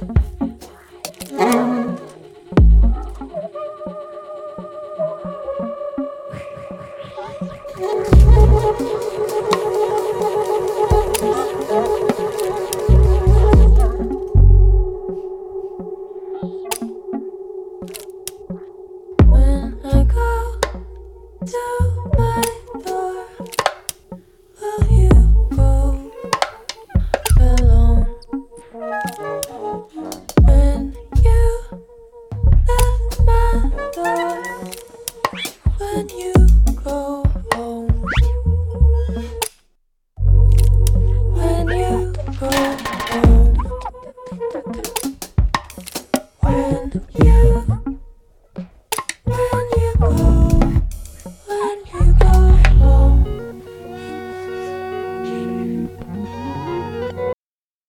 When I go to my door, will you go alone? When you at my door, when you go home, when you go home.